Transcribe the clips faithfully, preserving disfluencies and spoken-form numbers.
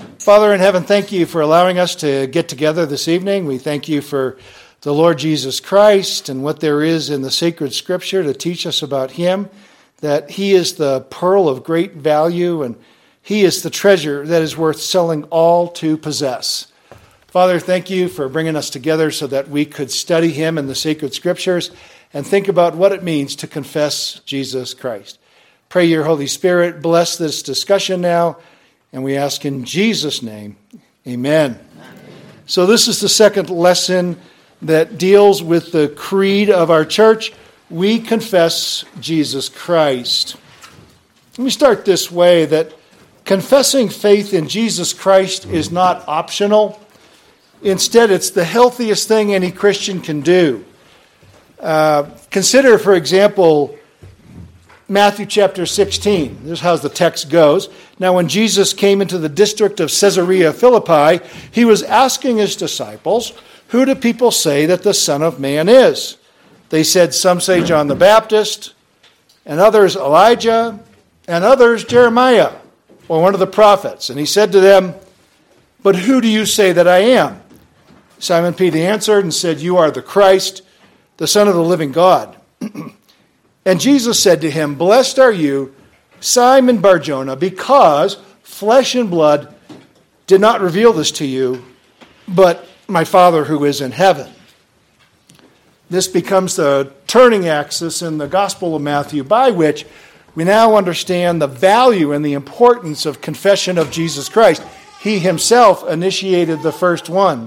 Father in heaven, thank you for allowing us to get together this evening. We thank you for the Lord Jesus Christ and what there is in the sacred scripture to teach us about him, that he is the pearl of great value and he is the treasure that is worth selling all to possess. Father, thank you for bringing us together so that we could study him in the sacred scriptures and think about what it means to confess Jesus Christ. Pray your Holy Spirit bless this discussion now, and we ask in Jesus' name, amen. Amen. So this is the second lesson that deals with the creed of our church. We confess Jesus Christ. Let me start this way, that confessing faith in Jesus Christ is not optional. Instead, it's the healthiest thing any Christian can do. Uh, consider, for example, Matthew chapter sixteen. This is how the text goes. Now, when Jesus came into the district of Caesarea Philippi, he was asking his disciples, "Who do people say that the Son of Man is?" They said, "Some say John the Baptist, and others Elijah, and others Jeremiah, or one of the prophets." And he said to them, "But who do you say that I am?" Simon Peter answered and said, "You are the Christ, the Son of the living God." And Jesus said to him, "Blessed are you, Simon Bar-Jonah, because flesh and blood did not reveal this to you, but my Father who is in heaven." This becomes the turning axis in the Gospel of Matthew, by which we now understand the value and the importance of confession of Jesus Christ. He himself initiated the first one.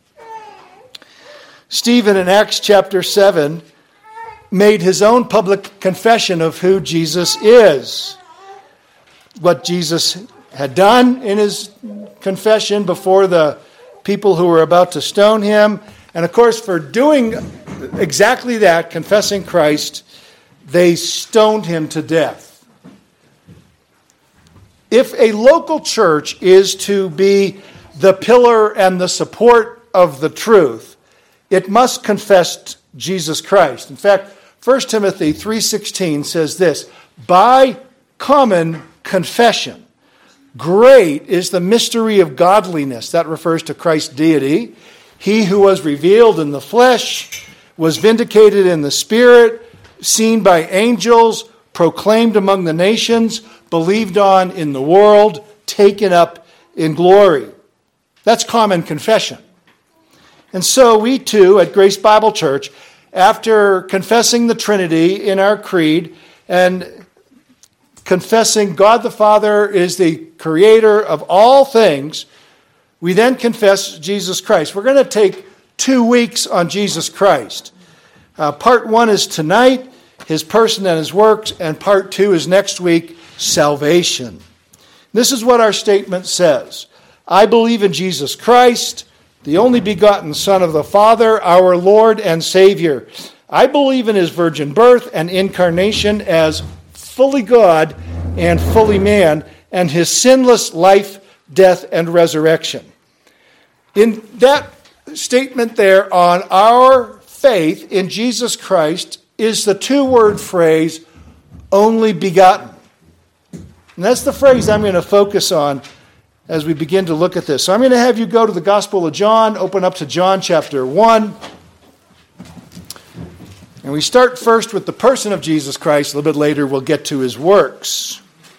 Stephen in Acts chapter seven made his own public confession of who Jesus is. What Jesus had done in his confession before the people who were about to stone him. And of course, for doing exactly that, confessing Christ, they stoned him to death. If a local church is to be the pillar and the support of the truth, it must confess Jesus Christ. In fact, First Timothy three sixteen says this, "By common confession, great is the mystery of godliness." That refers to Christ's deity. "He who was revealed in the flesh, was vindicated in the spirit, seen by angels, proclaimed among the nations, believed on in the world, taken up in glory." That's common confession. And so we too at Grace Bible Church, after confessing the Trinity in our creed and confessing God the Father is the creator of all things, we then confess Jesus Christ. We're going to take two weeks on Jesus Christ. Uh, part one is tonight, his person and his works, and part two is next week, salvation. This is what our statement says. "I believe in Jesus Christ, the only begotten Son of the Father, our Lord and Savior. I believe in his virgin birth and incarnation as fully God and fully man, and his sinless life, death, and resurrection." In that statement there on our faith in Jesus Christ is the two-word phrase, "only begotten." And that's the phrase I'm going to focus on as we begin to look at this. So I'm going to have you go to the Gospel of John, open up to John chapter one. And we start first with the person of Jesus Christ. A little bit later we'll get to his works.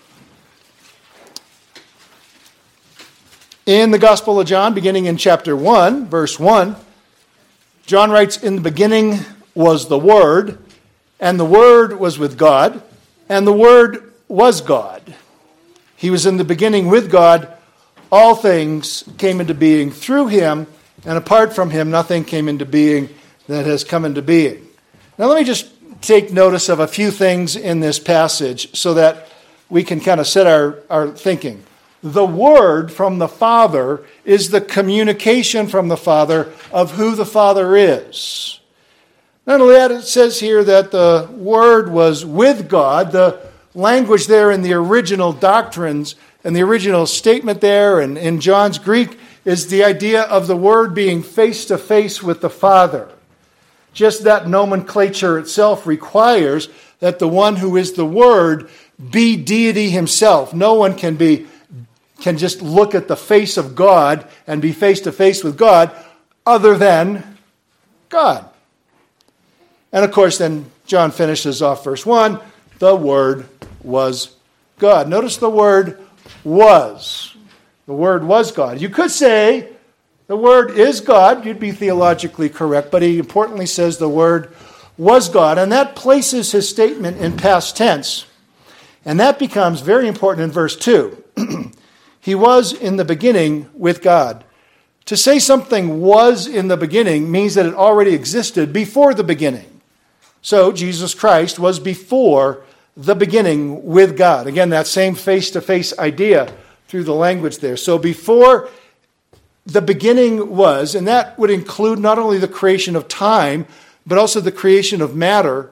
In the Gospel of John, beginning in chapter one, verse one, John writes, "In the beginning was the Word, and the Word was with God, and the Word was God. He was in the beginning with God. All things came into being through him, and apart from him, nothing came into being that has come into being." Now let me just take notice of a few things in this passage so that we can kind of set our, our thinking. The Word from the Father is the communication from the Father of who the Father is. Not only that, it says here that the Word was with God. The language there in the original doctrines and the original statement there and in John's Greek is the idea of the Word being face-to-face with the Father. Just that nomenclature itself requires that the one who is the Word be deity himself. No one can be can just look at the face of God and be face to face with God other than God. And of course, then John finishes off verse one, the Word was God. Notice the word was. The Word was God. You could say the Word is God. You'd be theologically correct. But he importantly says the Word was God. And that places his statement in past tense. And that becomes very important in verse two. He was in the beginning with God. To say something was in the beginning means that it already existed before the beginning. So Jesus Christ was before the beginning with God. Again, that same face-to-face idea through the language there. So before the beginning was, and that would include not only the creation of time, but also the creation of matter.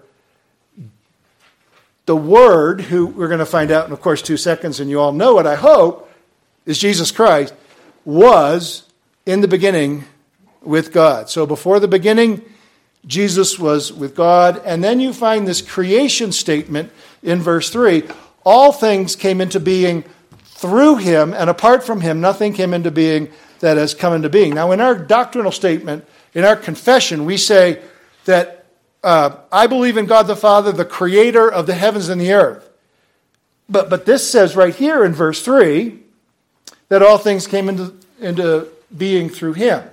The Word, who we're going to find out in, of course, two seconds, and you all know it, I hope, is Jesus Christ, was in the beginning with God. So before the beginning, Jesus was with God. And then you find this creation statement in verse three. All things came into being through him, and apart from him, nothing came into being that has come into being. Now, in our doctrinal statement, in our confession, we say that uh, I believe in God the Father, the creator of the heavens and the earth. But, but this says right here in verse three, that all things came into, into being through him.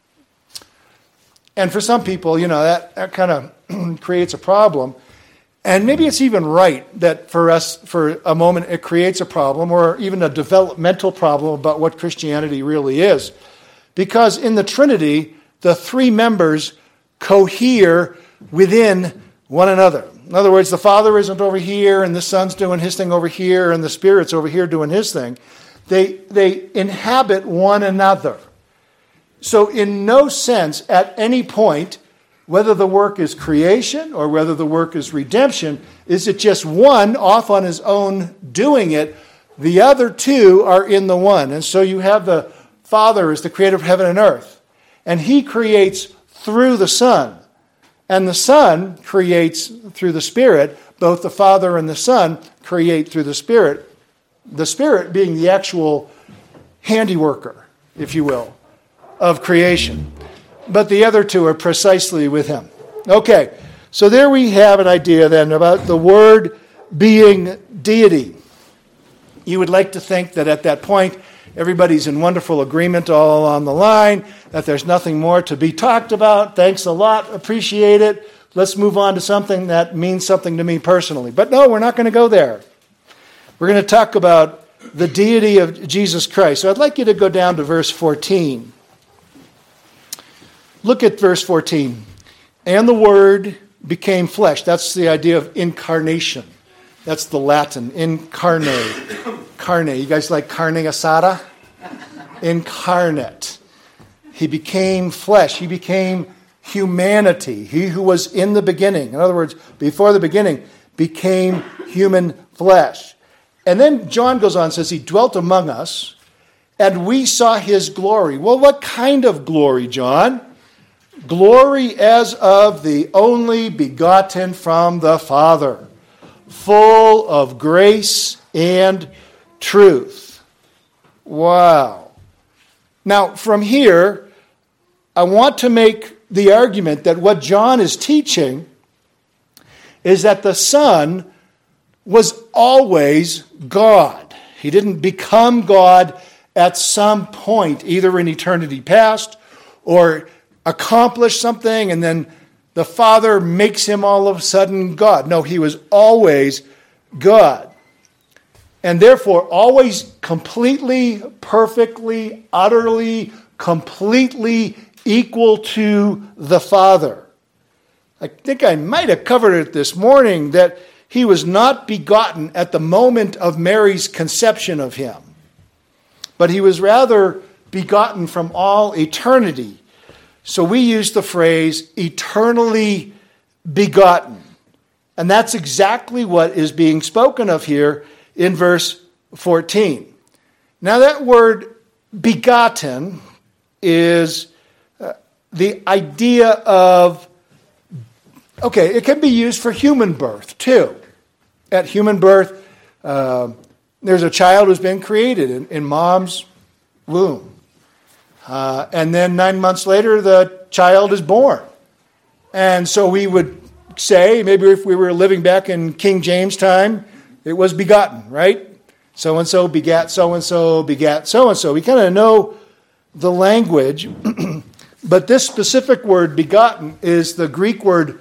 And for some people, you know, that, that kind of creates a problem. And maybe it's even right that for us, for a moment, it creates a problem or even a developmental problem about what Christianity really is. Because in the Trinity, the three members cohere within one another. In other words, the Father isn't over here, and the Son's doing his thing over here, and the Spirit's over here doing his thing. They, they inhabit one another. So in no sense, at any point, whether the work is creation or whether the work is redemption, is it just one off on his own doing it. The other two are in the one. And so you have the Father as the creator of heaven and earth. And he creates through the Son. And the Son creates through the Spirit. Both the Father and the Son create through the Spirit. The Spirit being the actual handiworker, if you will, of creation. But the other two are precisely with him. Okay, so there we have an idea then about the Word being deity. You would like to think that at that point, everybody's in wonderful agreement all along the line, that there's nothing more to be talked about. Thanks a lot, appreciate it. Let's move on to something that means something to me personally. But no, we're not going to go there. We're going to talk about the deity of Jesus Christ. So I'd like you to go down to verse fourteen. Look at verse fourteen. And the Word became flesh. That's the idea of incarnation. That's the Latin, incarne. Carne. You guys like carne asada? Incarnate. He became flesh. He became humanity. He who was in the beginning, in other words, before the beginning, became human flesh. And then John goes on and says, he dwelt among us, and we saw his glory. Well, what kind of glory, John? Glory as of the only begotten from the Father, full of grace and truth. Wow. Now, from here, I want to make the argument that what John is teaching is that the Son was always God. He didn't become God at some point, either in eternity past or accomplish something and then the Father makes him all of a sudden God. No, he was always God. And therefore, always completely, perfectly, utterly, completely equal to the Father. I think I might have covered it this morning that he was not begotten at the moment of Mary's conception of him, but he was rather begotten from all eternity. So we use the phrase eternally begotten. And that's exactly what is being spoken of here in verse fourteen. Now that word begotten is uh, the idea of, okay, it can be used for human birth too. At human birth, uh, There's a child who's been created in, in mom's womb. Uh, and then nine months later, the child is born. And so we would say, maybe if we were living back in King James time, it was begotten, right? So-and-so begat so-and-so, begat so-and-so. We kind of know the language. But this specific word, begotten, is the Greek word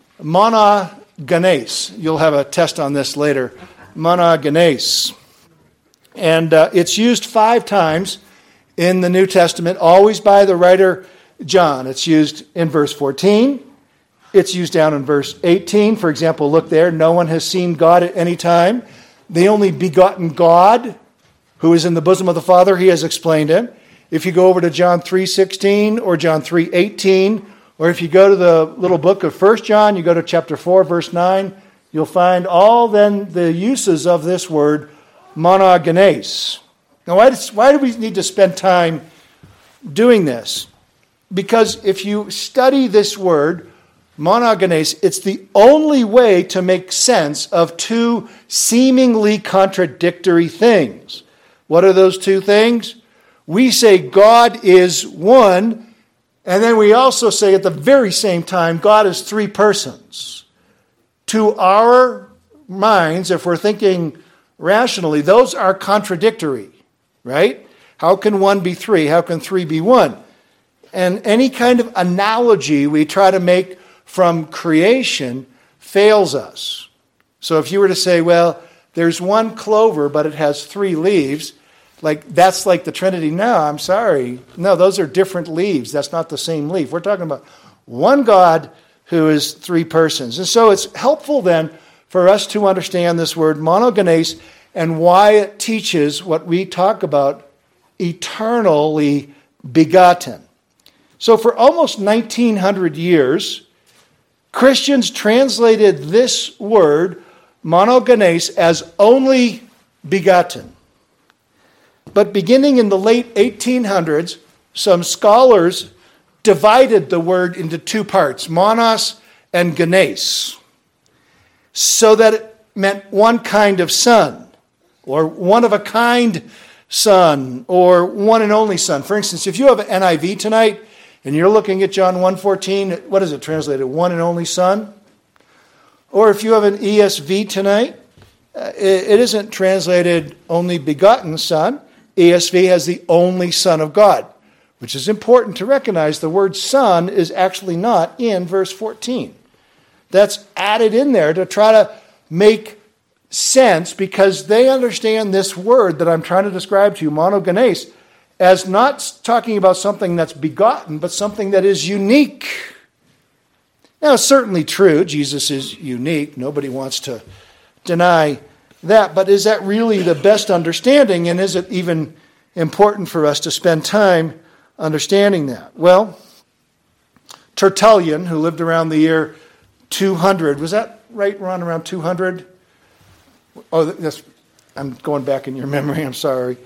monogenes. You'll have a test on this later. Monogenes. And uh, it's used five times in the New Testament, always by the writer John. It's used in verse fourteen. It's used down in verse eighteen. For example, look there. No one has seen God at any time. The only begotten God who is in the bosom of the Father, he has explained him. If you go over to John three sixteen or John three eighteen, or if you go to the little book of First John, you go to chapter four, verse nine, you'll find all then the uses of this word monogenes. Now, why, does, why do we need to spend time doing this? Because if you study this word, monogenes, it's the only way to make sense of two seemingly contradictory things. What are those two things? We say God is one, and then we also say at the very same time, God is three persons. To our minds, if we're thinking rationally, those are contradictory, right? How can one be three? How can three be one? And any kind of analogy we try to make from creation fails us. So if you were to say, well, there's one clover, but it has three leaves, like that's like the Trinity. No, I'm sorry. No, those are different leaves. That's not the same leaf. We're talking about one God who is three persons. And so it's helpful then for us to understand this word monogenes and why it teaches what we talk about, eternally begotten. So for almost nineteen hundred years, Christians translated this word, monogenes, as only begotten. But beginning in the late eighteen hundreds, some scholars divided the word into two parts, monos and genes, so that it meant one kind of son, or one of a kind son, or one and only son. For instance, if you have an N I V tonight, and you're looking at John one fourteen, what is it translated? One and only son? Or if you have an E S V tonight, uh, it, it isn't translated only begotten son. E S V has the only Son of God, which is important to recognize. The word son is actually not in verse fourteen. That's added in there to try to make sense because they understand this word that I'm trying to describe to you, monogenes, as not talking about something that's begotten, but something that is unique. Now, it's certainly true. Jesus is unique. Nobody wants to deny that. But is that really the best understanding? And is it even important for us to spend time understanding that? Well, Tertullian, who lived around the year two hundred, was that right, Ron, around two hundred? Oh, that's, I'm going back in your memory. I'm sorry.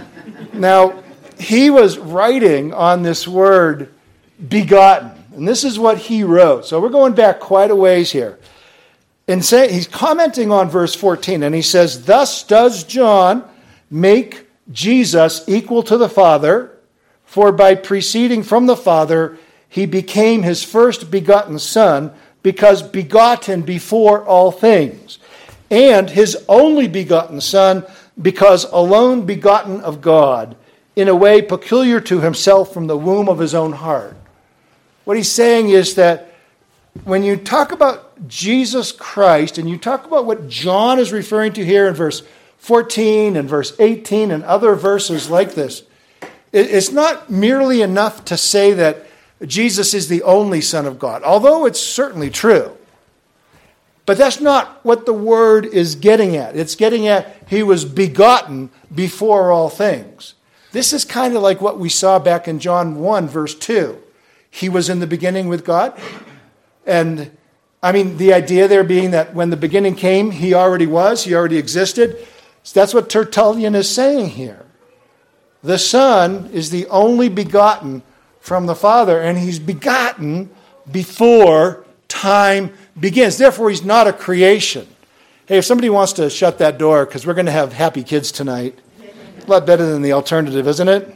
Now, he was writing on this word begotten. And this is what he wrote. So we're going back quite a ways here. And say, he's commenting on verse fourteen. And he says, thus does John make Jesus equal to the Father. For by proceeding from the Father, he became his first begotten Son, because begotten before all things. And his only begotten Son, because alone begotten of God, in a way peculiar to himself from the womb of his own heart. What he's saying is that when you talk about Jesus Christ, and you talk about what John is referring to here in verse fourteen and verse eighteen and other verses like this, it's not merely enough to say that Jesus is the only Son of God, although it's certainly true. But that's not what the word is getting at. It's getting at he was begotten before all things. This is kind of like what we saw back in John one, verse two. He was in the beginning with God. And, I mean, the idea there being that when the beginning came, he already was, he already existed. So that's what Tertullian is saying here. The Son is the only begotten from the Father, and he's begotten before time begins. Therefore, he's not a creation. Hey, if somebody wants to shut that door, because we're going to have happy kids tonight. A lot better than the alternative, isn't it?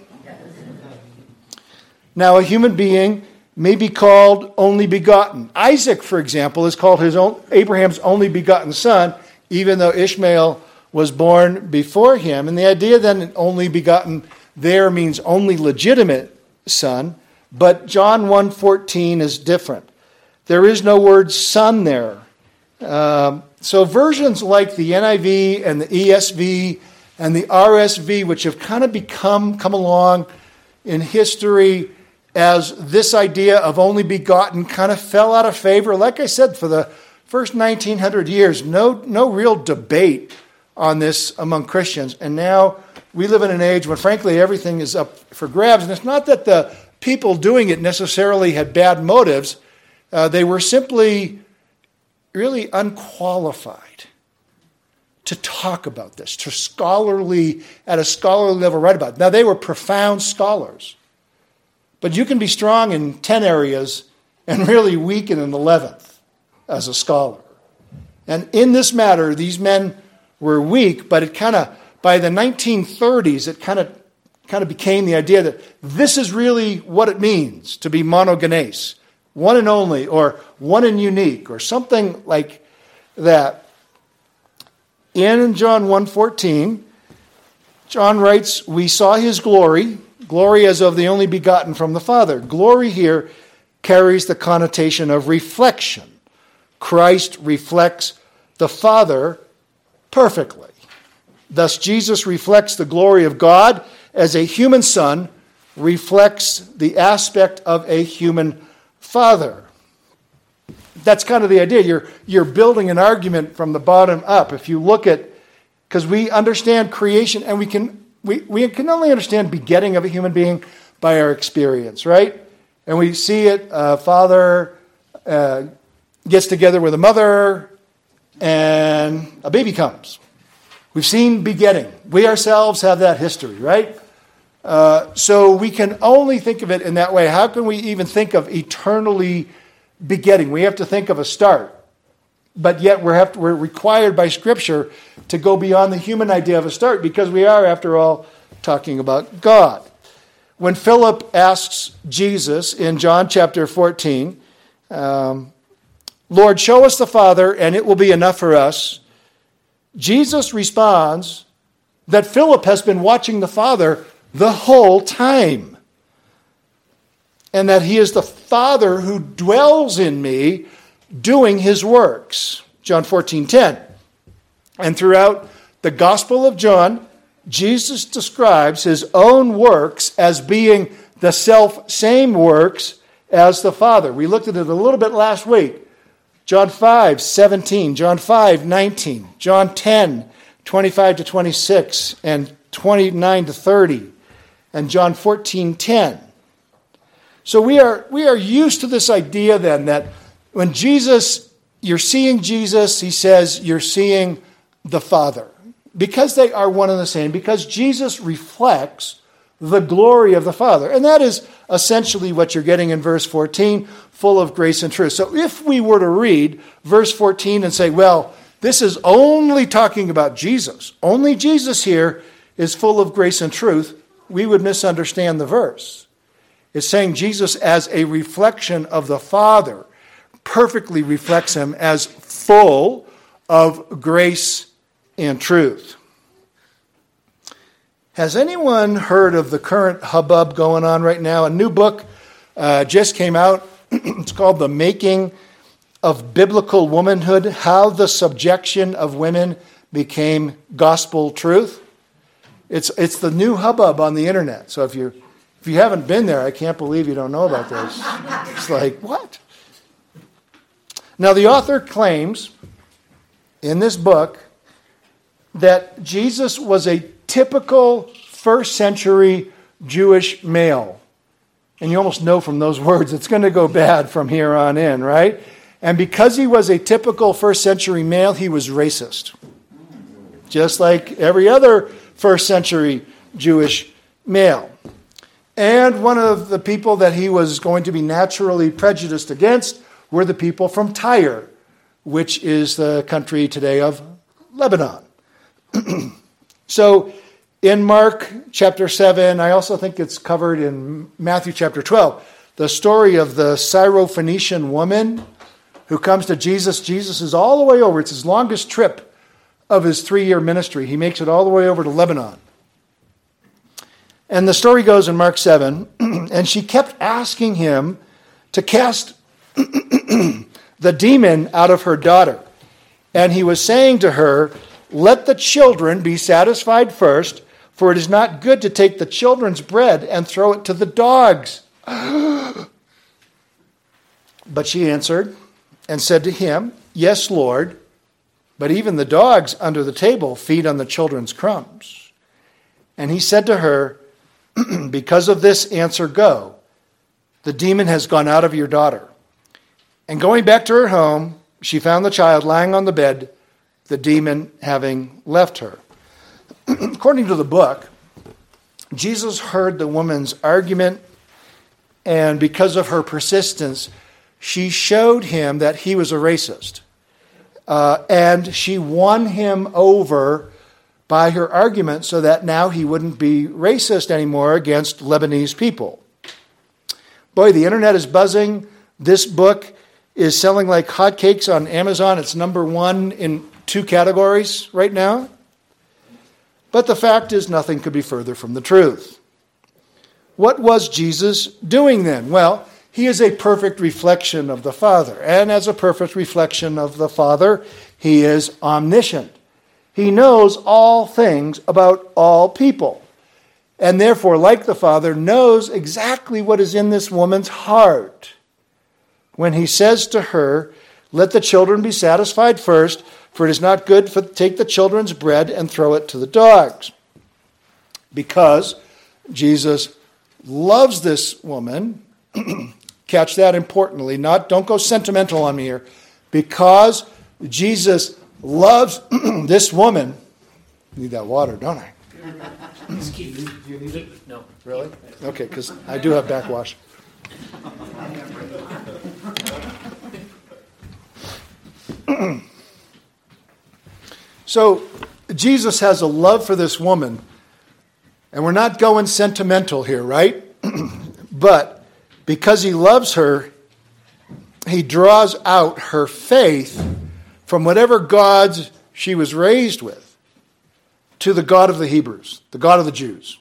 Now, a human being may be called only begotten. Isaac, for example, is called his own, Abraham's only begotten son, even though Ishmael was born before him. And the idea then only begotten there means only legitimate son. But John one fourteen is different. There is no word son there. Um, so versions like the N I V and the E S V and the R S V, which have kind of become, come along in history as this idea of only begotten kind of fell out of favor. Like I said, for the first nineteen hundred years, no, no real debate on this among Christians. And now we live in an age when, frankly, everything is up for grabs. And it's not that the people doing it necessarily had bad motives. Uh, they were simply really unqualified to talk about this, to scholarly, at a scholarly level, write about it. Now, they were profound scholars. But you can be strong in ten areas and really weak in an eleventh as a scholar. And in this matter, these men were weak, but it kind of, by the nineteen thirties, it kind of kind of became the idea that this is really what it means to be monogenes, one and only, or one and unique, or something like that. In John one fourteen, John writes, we saw his glory, glory as of the only begotten from the Father. Glory here carries the connotation of reflection. Christ reflects the Father perfectly. Thus, Jesus reflects the glory of God as a human son, reflects the aspect of a human father. That's kind of the idea. You're, you're building an argument from the bottom up. If you look at, because we understand creation, and we can we, we can only understand begetting of a human being by our experience, right? And we see it, uh, father uh, gets together with a mother, and a baby comes. We've seen begetting. We ourselves have that history, right? Uh, so we can only think of it in that way. How can we even think of eternally begetting? We have to think of a start. But yet we're, have to, we're required by Scripture to go beyond the human idea of a start, because we are, after all, talking about God. When Philip asks Jesus in John chapter fourteen, um, Lord, show us the Father, and it will be enough for us, Jesus responds that Philip has been watching the Father the whole time, and that he is the Father who dwells in me doing his works. John fourteen ten. And throughout the Gospel of John, Jesus describes his own works as being the self-same works as the Father. We looked at it a little bit last week. John five seventeen, John five nineteen, John ten twenty-five to twenty-six, and twenty-nine to thirty, and John fourteen ten. So we are we are used to this idea then that when Jesus, you're seeing Jesus, he says you're seeing the Father. Because they are one and the same, because Jesus reflects the glory of the Father. And that is essentially what you're getting in verse fourteen, full of grace and truth. So if we were to read verse fourteen and say, well, this is only talking about Jesus, only Jesus here is full of grace and truth, we would misunderstand the verse. It's saying Jesus as a reflection of the Father perfectly reflects him as full of grace and truth. Has anyone heard of the current hubbub going on right now? A new book uh, just came out. It's called The Making of Biblical Womanhood, How the Subjection of Women Became Gospel Truth. It's it's the new hubbub on the internet. So if you if you haven't been there, I can't believe you don't know about this. It's like, what? Now the author claims in this book that Jesus was a typical first century Jewish male. And you almost know from those words it's going to go bad from here on in, right? And because he was a typical first century male, he was racist. Just like every other first century Jewish male. And one of the people that he was going to be naturally prejudiced against were the people from Tyre, which is the country today of Lebanon. So in Mark chapter seven, I also think it's covered in Matthew chapter twelve, the story of the Syrophoenician woman who comes to Jesus. Jesus is all the way over. It's his longest trip of his three-year ministry. He makes it all the way over to Lebanon. And the story goes in Mark seven, and she kept asking him to cast the demon out of her daughter. And he was saying to her, "Let the children be satisfied first, for it is not good to take the children's bread and throw it to the dogs." But she answered and said to him, "Yes, Lord, but even the dogs under the table feed on the children's crumbs." And he said to her, "Because of this answer, go. The demon has gone out of your daughter." And going back to her home, she found the child lying on the bed, the demon having left her. According to the book, Jesus heard the woman's argument, and because of her persistence, she showed him that he was a racist. Uh, and she won him over by her argument so that now he wouldn't be racist anymore against Lebanese people. Boy, the internet is buzzing. This book is selling like hotcakes on Amazon. It's number one in two categories right now. But the fact is, nothing could be further from the truth. What was Jesus doing then? Well, he is a perfect reflection of the Father. And as a perfect reflection of the Father, he is omniscient. He knows all things about all people. And therefore, like the Father, knows exactly what is in this woman's heart. When he says to her, "Let the children be satisfied first, for it is not good to take the children's bread and throw it to the dogs." Because Jesus loves this woman. Catch that importantly. Not, don't go sentimental on me here. Because Jesus loves this woman. I need that water, don't I? Do you need it? No. Really? Okay, because I do have backwash. So Jesus has a love for this woman, and we're not going sentimental here, right? But because he loves her, he draws out her faith from whatever gods she was raised with to the God of the Hebrews, the God of the Jews.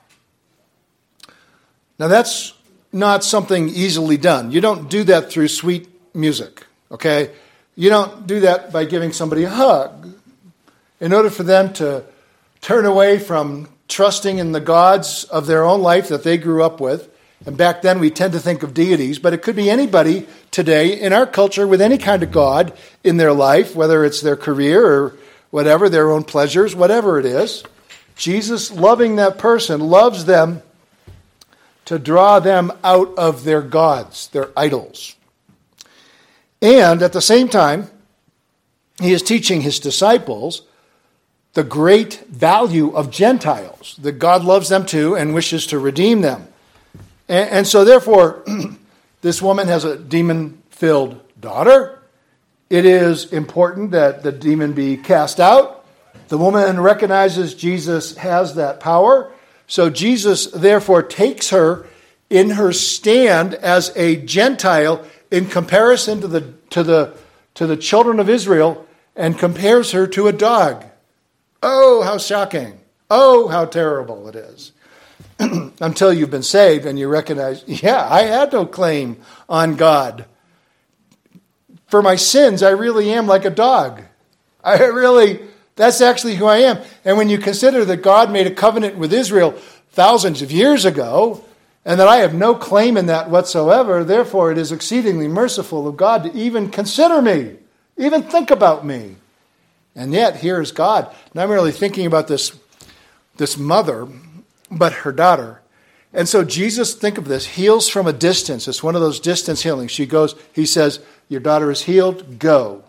Now that's not something easily done. You don't do that through sweet music, okay? You don't do that by giving somebody a hug. In order for them to turn away from trusting in the gods of their own life that they grew up with, and back then we tend to think of deities, but it could be anybody today in our culture with any kind of god in their life, whether it's their career or whatever, their own pleasures, whatever it is. Jesus, loving that person, loves them to draw them out of their gods, their idols. And at the same time, he is teaching his disciples the great value of Gentiles, that God loves them too and wishes to redeem them. And, and so therefore, this woman has a demon-filled daughter. It is important that the demon be cast out. The woman recognizes Jesus has that power. So Jesus therefore takes her in her stand as a Gentile in comparison to the to the to the children of Israel, and compares her to a dog. Oh, how shocking. Oh, how terrible it is. Until you've been saved and you recognize, yeah, I had no claim on God. For my sins, I really am like a dog. I really, that's actually who I am. And when you consider that God made a covenant with Israel thousands of years ago, and that I have no claim in that whatsoever, therefore it is exceedingly merciful of God to even consider me, even think about me. And yet, here is God, not merely thinking about this, this mother, but her daughter. And so Jesus, think of this, heals from a distance. It's one of those distance healings. She goes, he says, your daughter is healed, go.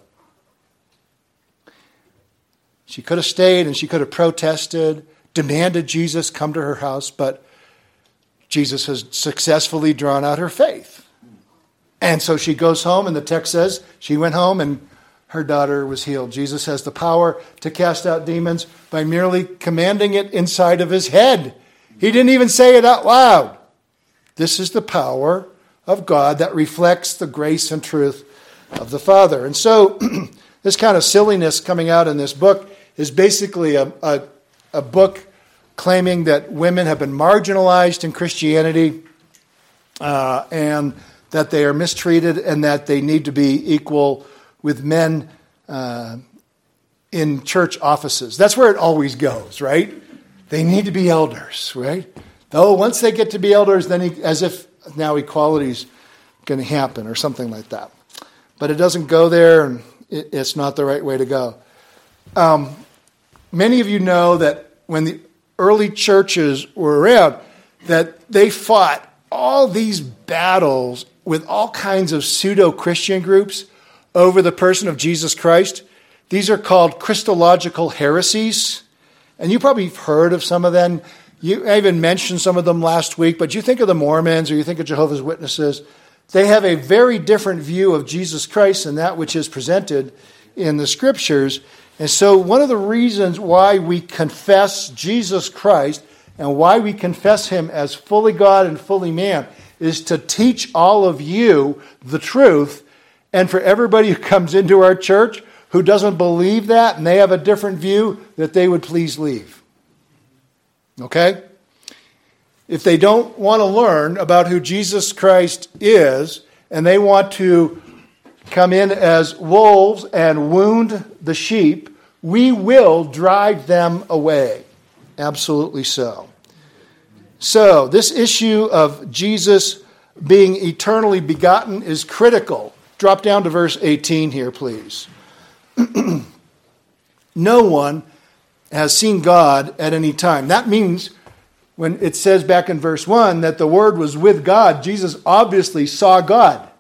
She could have stayed and she could have protested, demanded Jesus come to her house, but Jesus has successfully drawn out her faith. And so she goes home, and the text says she went home and her daughter was healed. Jesus has the power to cast out demons by merely commanding it inside of his head. He didn't even say it out loud. This is the power of God that reflects the grace and truth of the Father. And so this kind of silliness coming out in this book is basically a, a, a book claiming that women have been marginalized in Christianity uh, and that they are mistreated and that they need to be equal with men uh, in church offices. That's where it always goes, right? They need to be elders, right? Though once they get to be elders, then he, as if now equality is going to happen or something like that. But it doesn't go there, and it, it's not the right way to go. Um, many of you know that when the early churches were around, that they fought all these battles with all kinds of pseudo-Christian groups over the person of Jesus Christ. These are called Christological heresies. And you probably have heard of some of them. You, I even mentioned some of them last week, but you think of the Mormons or you think of Jehovah's Witnesses. They have a very different view of Jesus Christ than that which is presented in the Scriptures. And so one of the reasons why we confess Jesus Christ and why we confess him as fully God and fully man is to teach all of you the truth, and for everybody who comes into our church who doesn't believe that and they have a different view, that they would please leave. Okay? If they don't want to learn about who Jesus Christ is and they want to come in as wolves and wound the sheep, we will drive them away. Absolutely so. So, this issue of Jesus being eternally begotten is critical. Drop down to verse eighteen here, please. No one has seen God at any time. That means when it says back in verse one that the Word was with God, Jesus obviously saw God.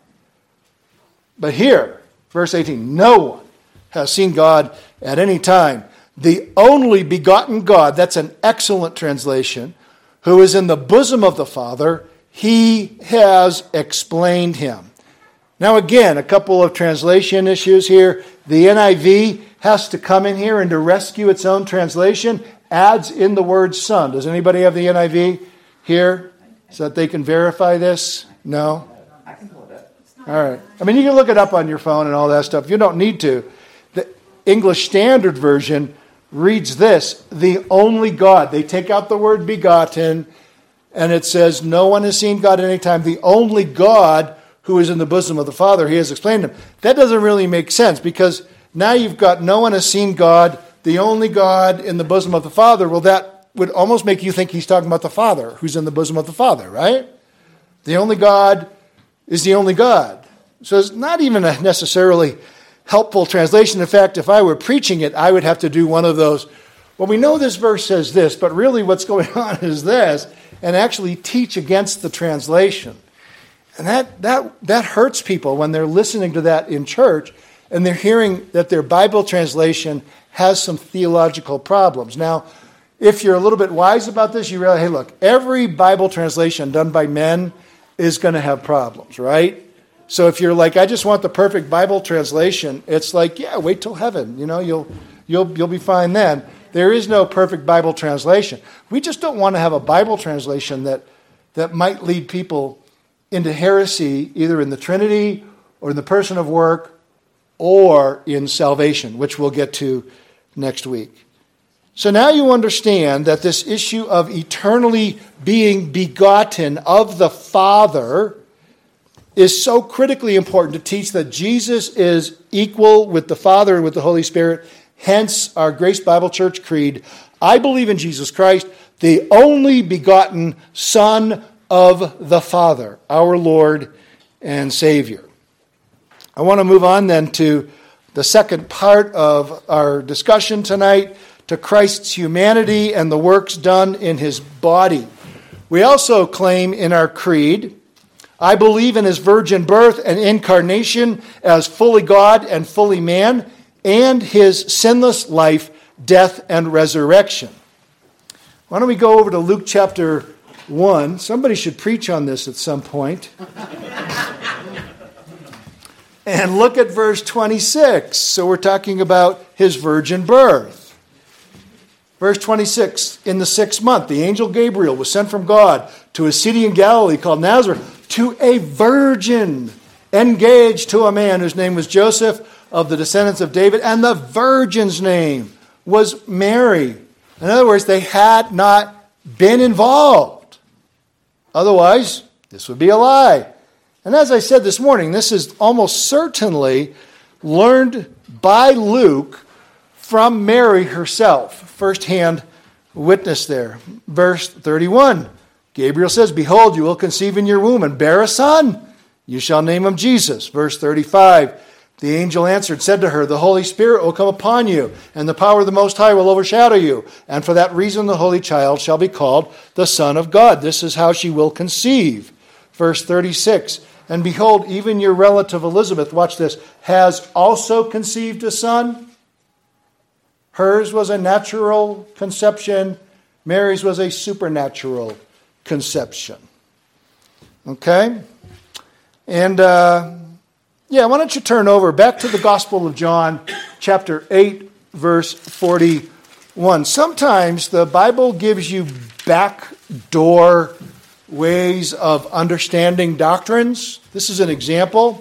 But here, verse eighteen, no one has seen God at any time. The only begotten God, that's an excellent translation, who is in the bosom of the Father, he has explained him. Now again, a couple of translation issues here. The N I V has to come in here and to rescue its own translation, adds in the word son. Does anybody have the N I V here so that they can verify this? No? I can pull it up. All right. I mean, you can look it up on your phone and all that stuff. You don't need to. The English Standard Version reads this, the only God. They take out the word begotten, and it says, no one has seen God at any time. The only God who is in the bosom of the Father, he has explained him. That doesn't really make sense, because now you've got no one has seen God, the only God in the bosom of the Father. Well, that would almost make you think he's talking about the Father, who's in the bosom of the Father, right? The only God is the only God. So it's not even a necessarily helpful translation. In fact, if I were preaching it, I would have to do one of those, well, we know this verse says this, but really what's going on is this, and actually teach against the translation. And that that that hurts people when they're listening to that in church and they're hearing that their Bible translation has some theological problems. Now, if you're a little bit wise about this, you realize, hey, look, every Bible translation done by men is going to have problems, right? So if you're like, I just want the perfect Bible translation, it's like, yeah, wait till heaven. You know, you'll you'll you'll be fine then. There is no perfect Bible translation. We just don't want to have a Bible translation that that might lead people into heresy, either in the Trinity or in the person of work or in salvation, which we'll get to next week. So now you understand that this issue of eternally being begotten of the Father is so critically important to teach that Jesus is equal with the Father and with the Holy Spirit. Hence our Grace Bible Church creed. I believe in Jesus Christ, the only begotten Son of the Father, our Lord and Savior. I want to move on then to the second part of our discussion tonight, to Christ's humanity and the works done in his body. We also claim in our creed, I believe in his virgin birth and incarnation as fully God and fully man, and his sinless life, death, and resurrection. Why don't we go over to Luke chapter one? Somebody should preach on this at some point. And look at verse twenty-six. So we're talking about his virgin birth. Verse twenty-six, in the sixth month, the angel Gabriel was sent from God to a city in Galilee called Nazareth to a virgin engaged to a man whose name was Joseph of the descendants of David, and the virgin's name was Mary. In other words, they had not been involved. Otherwise, this would be a lie. And as I said this morning, this is almost certainly learned by Luke from Mary herself. First-hand witness there. Verse thirty-one, Gabriel says, "Behold, you will conceive in your womb and bear a son. You shall name him Jesus." Verse thirty-five, the angel answered, said to her, "The Holy Spirit will come upon you, and the power of the Most High will overshadow you. And for that reason the Holy Child shall be called the Son of God. This is how she will conceive." Verse thirty-six, "And behold, even your relative Elizabeth," watch this, "has also conceived a son." Hers was a natural conception. Mary's was a supernatural conception. Okay? And, uh, yeah, why don't you turn over back to the Gospel of John, chapter eight, verse forty-one. Sometimes the Bible gives you backdoor ways of understanding doctrines. This is an example.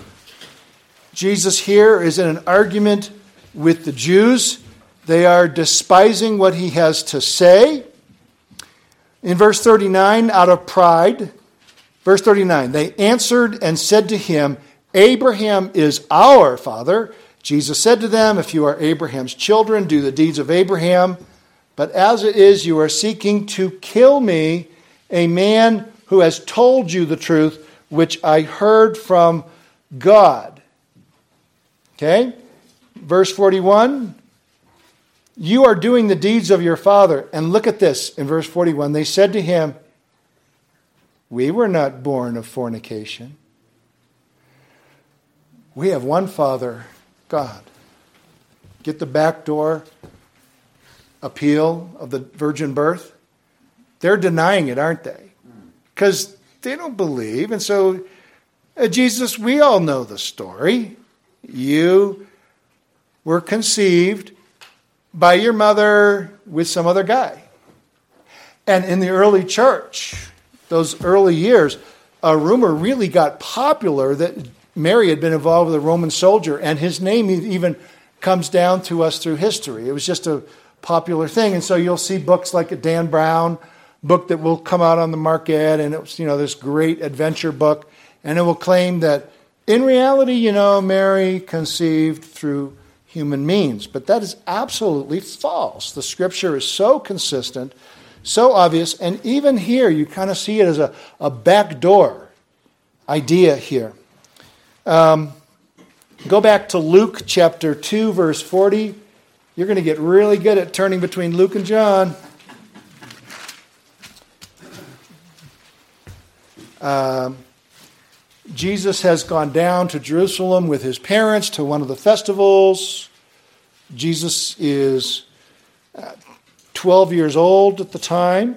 Jesus here is in an argument with the Jews. They are despising what he has to say. In verse thirty-nine, out of pride, verse thirty-nine, they answered and said to him, "Abraham is our father." Jesus said to them, "If you are Abraham's children, do the deeds of Abraham. But as it is, you are seeking to kill me, a man who has told you the truth, which I heard from God." Okay? Verse forty-one, "You are doing the deeds of your father." And look at this in verse forty-one. They said to him, "We were not born of fornication. We have one Father, God." Get the backdoor appeal of the virgin birth? They're denying it, aren't they? Because they don't believe. And so, uh, Jesus, we all know the story. You were conceived by your mother with some other guy. And in the early church, those early years, a rumor really got popular that Mary had been involved with a Roman soldier, and his name even comes down to us through history. It was just a popular thing. And so you'll see books like a Dan Brown book that will come out on the market, and it's, you know, this great adventure book, and it will claim that in reality, you know, Mary conceived through human means. But that is absolutely false. The scripture is so consistent, so obvious, and even here you kind of see it as a, a backdoor idea here. Um, go back to Luke chapter two, verse forty. You're going to get really good at turning between Luke and John. Um, Jesus has gone down to Jerusalem with his parents to one of the festivals. Jesus is uh, twelve years old at the time.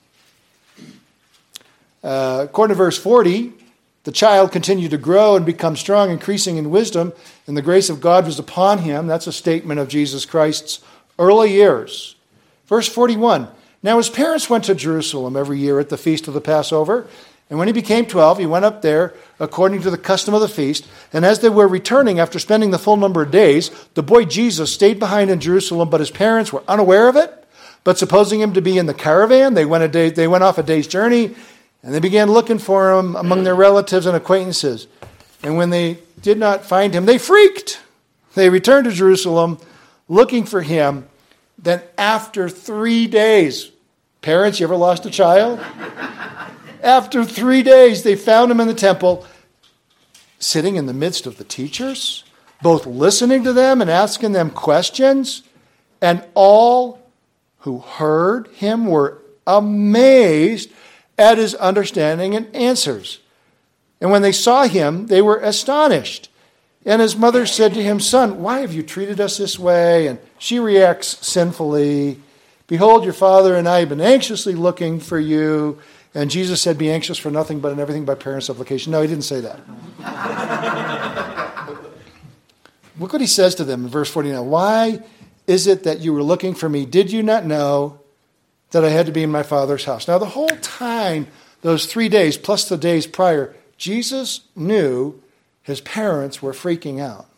Uh, according to verse forty, the child continued to grow and become strong, increasing in wisdom, and the grace of God was upon him. That's a statement of Jesus Christ's early years. Verse forty-one, now his parents went to Jerusalem every year at the feast of the Passover. And when he became twelve, he went up there according to the custom of the feast. And as they were returning after spending the full number of days, the boy Jesus stayed behind in Jerusalem, but his parents were unaware of it. But supposing him to be in the caravan, they went, a day, they went off a day's journey, and they began looking for him among their relatives and acquaintances. And when they did not find him, they freaked. They returned to Jerusalem looking for him. Then after three days, parents, you ever lost a child? After three days, they found him in the temple, sitting in the midst of the teachers, both listening to them and asking them questions. And all who heard him were amazed at his understanding and answers. And when they saw him, they were astonished. And his mother said to him, "Son, why have you treated us this way?" And she reacts sinfully. "Behold, your father and I have been anxiously looking for you." And Jesus said, "Be anxious for nothing, but in everything by prayer and supplication." No, he didn't say that. Look what he says to them in verse forty-nine. Why is it that you were looking for me? Did you not know that I had to be in my Father's house? Now, the whole time, those three days, plus the days prior, Jesus knew his parents were freaking out.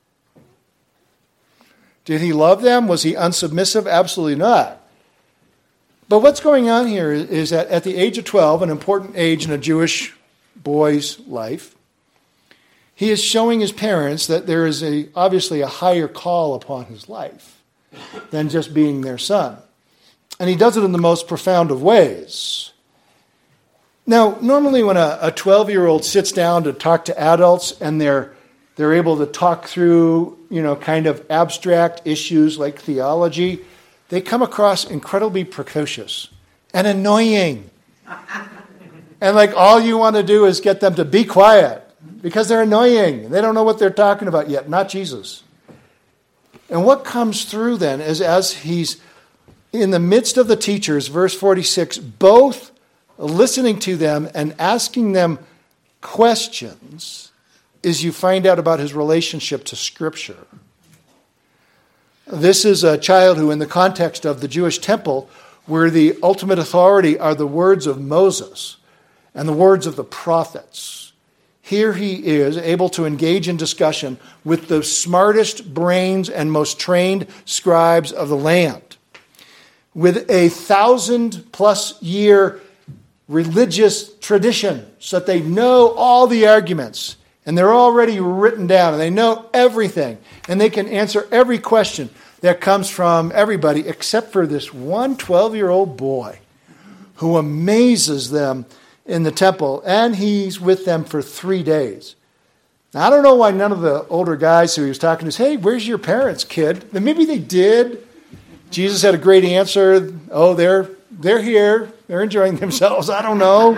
Did he love them? Was he unsubmissive? Absolutely not. But what's going on here is that at the age of twelve, an important age in a Jewish boy's life, he is showing his parents that there is a obviously a higher call upon his life than just being their son. And he does it in the most profound of ways. Now, normally when a, a twelve-year-old sits down to talk to adults and they're they're able to talk through, you know, kind of abstract issues like theology, they come across incredibly precocious and annoying. And like all you want to do is get them to be quiet because they're annoying. They don't know what they're talking about yet, not Jesus. And what comes through then is as he's in the midst of the teachers, verse forty-six, both listening to them and asking them questions, is you find out about his relationship to Scripture. This is a child who, in the context of the Jewish temple, where the ultimate authority are the words of Moses and the words of the prophets. Here he is able to engage in discussion with the smartest brains and most trained scribes of the land. With a thousand plus year religious tradition, so that they know all the arguments and they're already written down and they know everything and they can answer every question that comes from everybody except for this one twelve-year-old boy who amazes them in the temple, and he's with them for three days. Now, I don't know why none of the older guys who he was talking to said, hey, where's your parents, kid? And maybe they did. Jesus had a great answer. Oh, they're they're here. They're enjoying themselves. I don't know.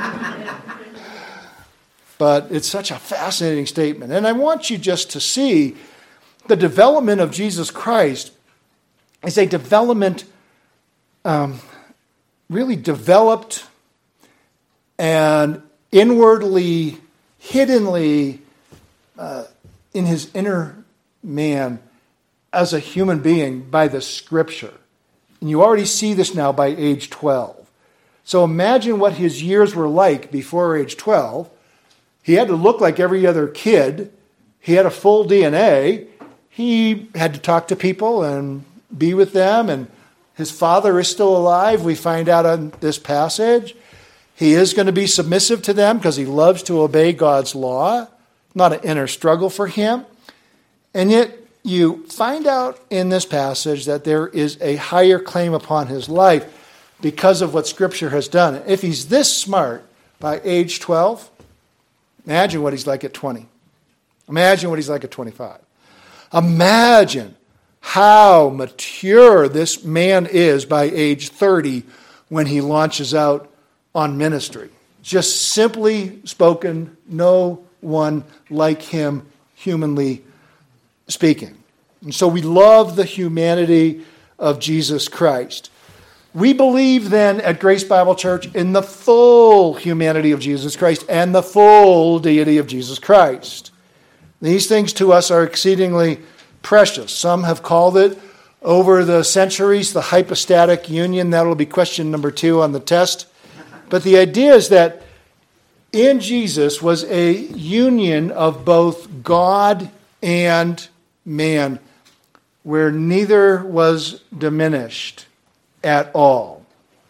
But it's such a fascinating statement. And I want you just to see the development of Jesus Christ is a development, um, really developed and inwardly, hiddenly, uh, in his inner man as a human being by the Scripture. And you already see this now by age twelve. So imagine what his years were like before age twelve. He had to look like every other kid. He had a full D N A. He had to talk to people and be with them. And his father is still alive. We find out on this passage. He is going to be submissive to them because he loves to obey God's law. Not an inner struggle for him. And yet you find out in this passage that there is a higher claim upon his life because of what Scripture has done. If he's this smart by age twelve, imagine what he's like at twenty. Imagine what he's like at twenty-five. Imagine how mature this man is by age thirty when he launches out on ministry. Just simply spoken, no one like him, humanly speaking. And so we love the humanity of Jesus Christ. We believe then at Grace Bible Church in the full humanity of Jesus Christ and the full deity of Jesus Christ. These things to us are exceedingly precious. Some have called it over the centuries the hypostatic union. That'll be question number two on the test. But the idea is that in Jesus was a union of both God and man, where neither was diminished at all.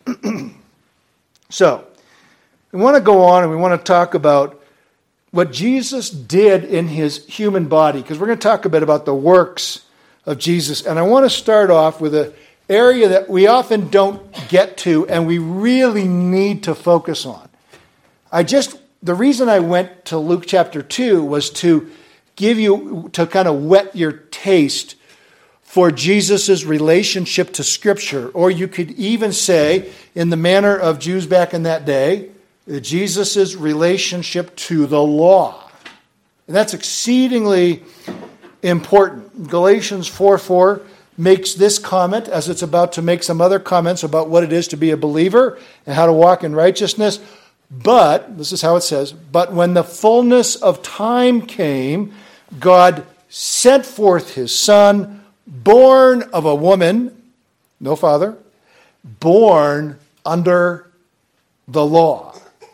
So, we want to go on and we want to talk about what Jesus did in his human body, because we're going to talk a bit about the works of Jesus. And I want to start off with an area that we often don't get to and we really need to focus on. I just, the reason I went to Luke chapter two was to give you, to kind of whet your taste for Jesus' relationship to Scripture. Or you could even say, in the manner of Jews back in that day, Jesus' relationship to the law. And that's exceedingly important. Galatians four four makes this comment as it's about to make some other comments about what it is to be a believer and how to walk in righteousness. But, this is how it says, but when the fullness of time came, God sent forth his Son, born of a woman, no father, born under the law.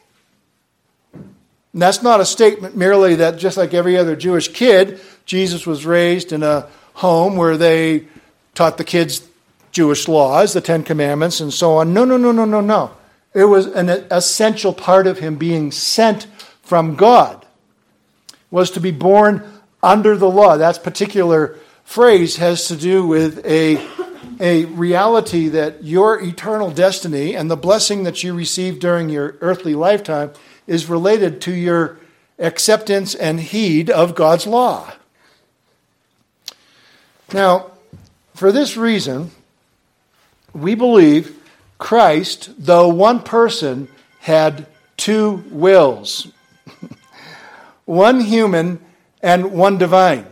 And that's not a statement merely that just like every other Jewish kid, Jesus was raised in a home where they taught the kids Jewish laws, the Ten Commandments, and so on. No, no, no, no, no, no. It was an essential part of him being sent from God, was to be born under the law. That particular phrase has to do with a, a reality that your eternal destiny and the blessing that you receive during your earthly lifetime is related to your acceptance and heed of God's law. Now, for this reason, we believe Christ, though one person, had two wills. One human and one divine.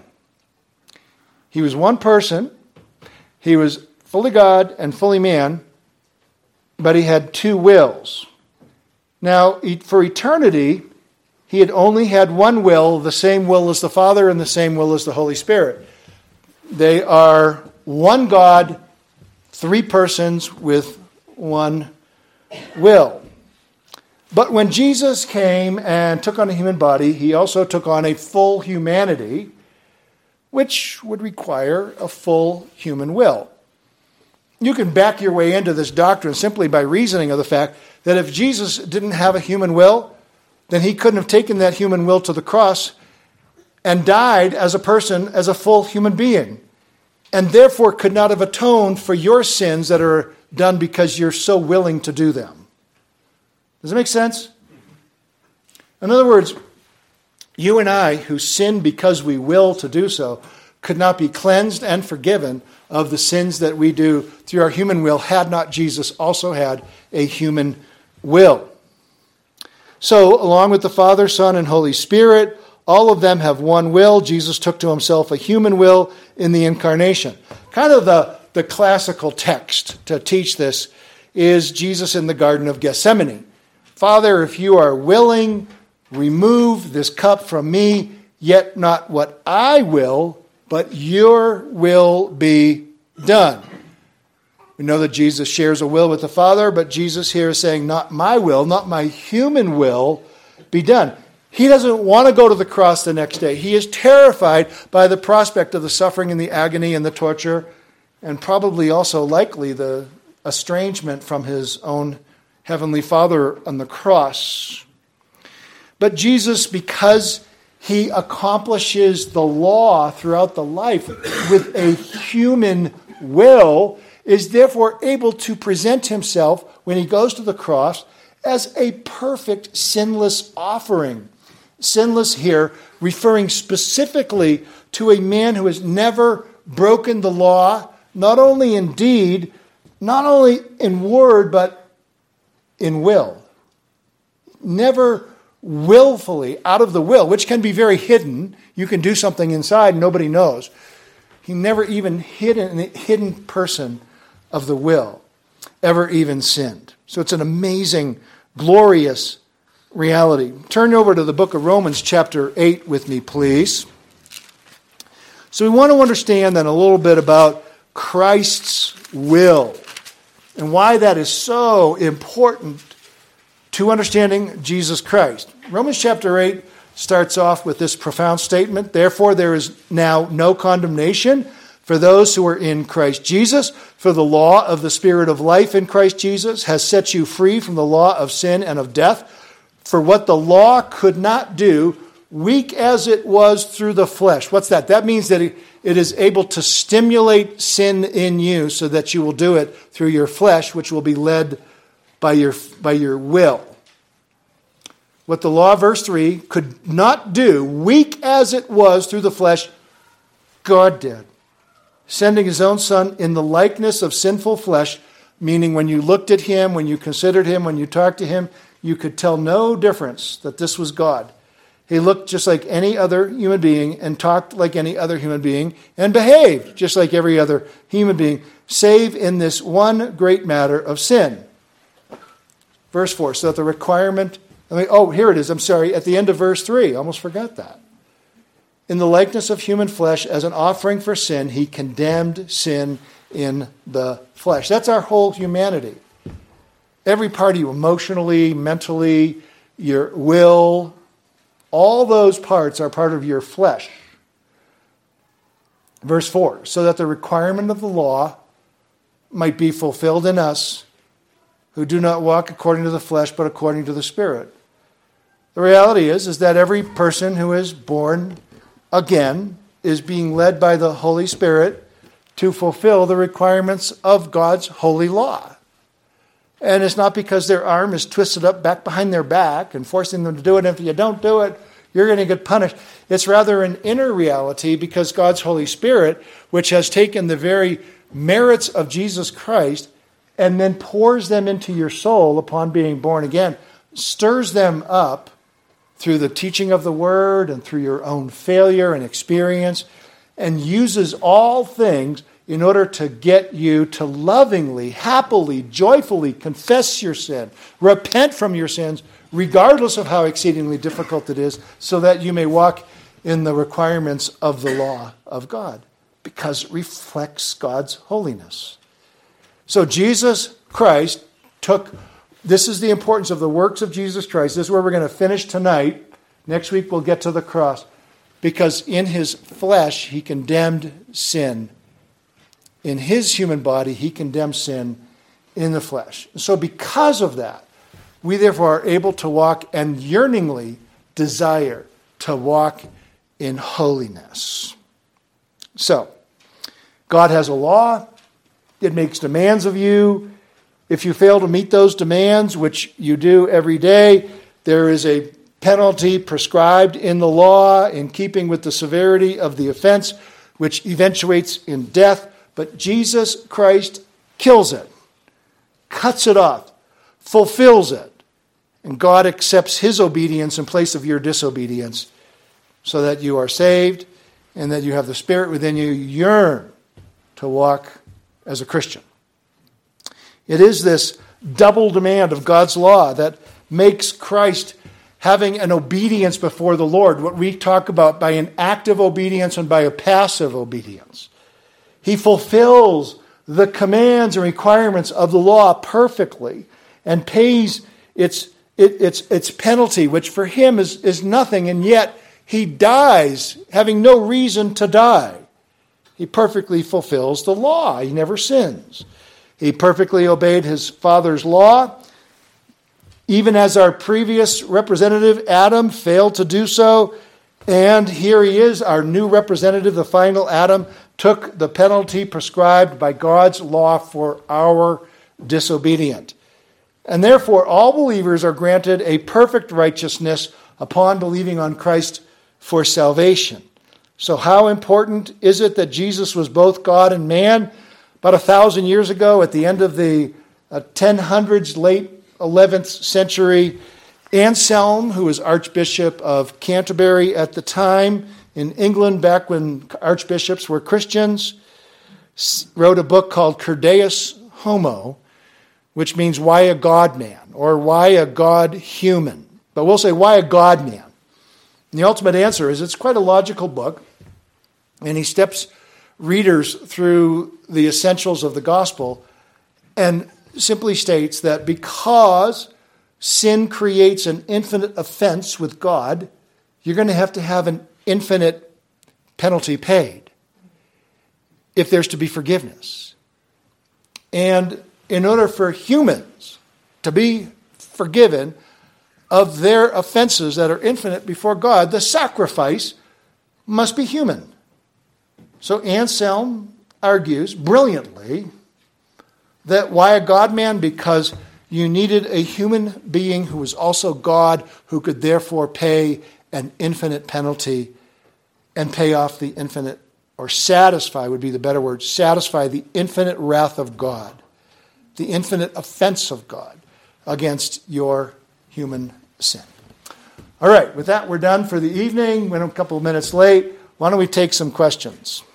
He was one person. He was fully God and fully man, but he had two wills. Now, for eternity, he had only had one will, the same will as the Father and the same will as the Holy Spirit. They are one God, three persons with one will. But when Jesus came and took on a human body, he also took on a full humanity, which would require a full human will. You can back your way into this doctrine simply by reasoning of the fact that if Jesus didn't have a human will, then he couldn't have taken that human will to the cross and died as a person, as a full human being, and therefore could not have atoned for your sins that are done because you're so willing to do them. Does it make sense? In other words, you and I, who sin because we will to do so, could not be cleansed and forgiven of the sins that we do through our human will had not Jesus also had a human will. So, along with the Father, Son, and Holy Spirit, all of them have one will. Jesus took to himself a human will in the incarnation. Kind of the, the classical text to teach this is Jesus in the Garden of Gethsemane. Father, if you are willing, remove this cup from me, yet not what I will, but your will be done. We know that Jesus shares a will with the Father, but Jesus here is saying, not my will, not my human will be done. He doesn't want to go to the cross the next day. He is terrified by the prospect of the suffering and the agony and the torture, and probably also likely the estrangement from his own heavenly Father on the cross. But Jesus, because he accomplishes the law throughout the life with a human will, is therefore able to present himself, when he goes to the cross, as a perfect, sinless offering. Sinless here, referring specifically to a man who has never broken the law, not only in deed, not only in word, but in will. Never willfully, out of the will, which can be very hidden. You can do something inside, nobody knows. He never even hidden, hidden person of the will, ever even sinned. So it's an amazing, glorious reality. Turn over to the book of Romans chapter eight with me, please. So we want to understand then a little bit about Christ's will and why that is so important to understanding Jesus Christ. Romans chapter eight starts off with this profound statement, therefore there is now no condemnation for those who are in Christ Jesus, for the law of the Spirit of life in Christ Jesus has set you free from the law of sin and of death. For what the law could not do, weak as it was through the flesh. What's that? That means that it is able to stimulate sin in you so that you will do it through your flesh, which will be led by your, by your will. What the law, verse three, could not do, weak as it was through the flesh, God did. Sending his own Son in the likeness of sinful flesh, meaning when you looked at him, when you considered him, when you talked to him, you could tell no difference that this was God. He looked just like any other human being and talked like any other human being and behaved just like every other human being, save in this one great matter of sin. Verse four, so that the requirement, I mean, oh, here it is, I'm sorry, at the end of verse three, I almost forgot that. in the likeness of human flesh as an offering for sin, he condemned sin in the flesh. That's our whole humanity. Every part of you, emotionally, mentally, your will, all those parts are part of your flesh. Verse four, so that the requirement of the law might be fulfilled in us who do not walk according to the flesh, but according to the Spirit. The reality is, is that every person who is born again is being led by the Holy Spirit to fulfill the requirements of God's holy law. And it's not because their arm is twisted up back behind their back and forcing them to do it. And if you don't do it, you're going to get punished. It's rather an inner reality because God's Holy Spirit, which has taken the very merits of Jesus Christ and then pours them into your soul upon being born again, stirs them up through the teaching of the Word and through your own failure and experience, and uses all things in order to get you to lovingly, happily, joyfully confess your sin, repent from your sins, regardless of how exceedingly difficult it is, so that you may walk in the requirements of the law of God, because it reflects God's holiness. So Jesus Christ took, this is the importance of the works of Jesus Christ. This is where we're going to finish tonight. Next week we'll get to the cross. Because in his flesh he condemned sin. In his human body he condemned sin in the flesh. So because of that, we therefore are able to walk and yearningly desire to walk in holiness. So, God has a law. It makes demands of you. If you fail to meet those demands, which you do every day, there is a penalty prescribed in the law in keeping with the severity of the offense, which eventuates in death. But Jesus Christ kills it, cuts it off, fulfills it. And God accepts his obedience in place of your disobedience so that you are saved and that you have the Spirit within you yearn to walk as a Christian. It is this double demand of God's law that makes Christ having an obedience before the Lord, what we talk about by an active obedience and by a passive obedience. He fulfills the commands and requirements of the law perfectly and pays its, it, its, its penalty, which for him is, is nothing, and yet he dies having no reason to die. He perfectly fulfills the law. He never sins. He perfectly obeyed his Father's law, even as our previous representative, Adam, failed to do so. And here he is, our new representative, the final Adam, took the penalty prescribed by God's law for our disobedience. And therefore, all believers are granted a perfect righteousness upon believing on Christ for salvation. So how important is it that Jesus was both God and man? About a thousand years ago, at the end of the uh, ten hundreds, late eleventh century, Anselm, who was Archbishop of Canterbury at the time in England, back when archbishops were Christians, wrote a book called Cur Deus Homo, which means why a God man, or why a God human. But we'll say why a God man. And the ultimate answer is it's quite a logical book, and he steps readers through the essentials of the gospel and simply states that because sin creates an infinite offense with God, you're going to have to have an infinite penalty paid if there's to be forgiveness. And in order for humans to be forgiven of their offenses that are infinite before God, the sacrifice must be human. So Anselm argues brilliantly that why a God-man? Because you needed a human being who was also God, who could therefore pay an infinite penalty and pay off the infinite, or satisfy would be the better word, satisfy the infinite wrath of God, the infinite offense of God against your human sin. All right, with that, we're done for the evening. We're a couple of minutes late. Why don't we take some questions?